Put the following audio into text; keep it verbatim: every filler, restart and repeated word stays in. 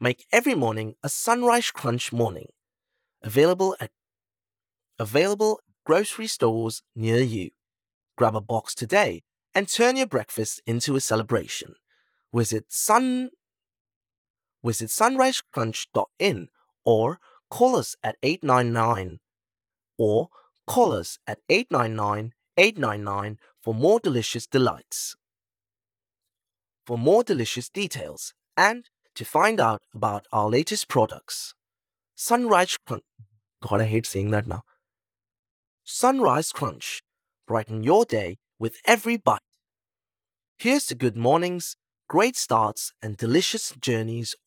Make every morning a Sunrise Crunch morning. Available at available at grocery stores near you. Grab a box today and turn your breakfast into a celebration. Visit sun visit sunrise crunch dot in or call us at eight nine nine or call us at eight nine nine eight nine nine for more delicious delights. For more delicious details and to find out about our latest products. Sunrise Crunch. God, I hate saying that now. Sunrise Crunch. Brighten your day with every bite. Here's to good mornings, great starts, and delicious journeys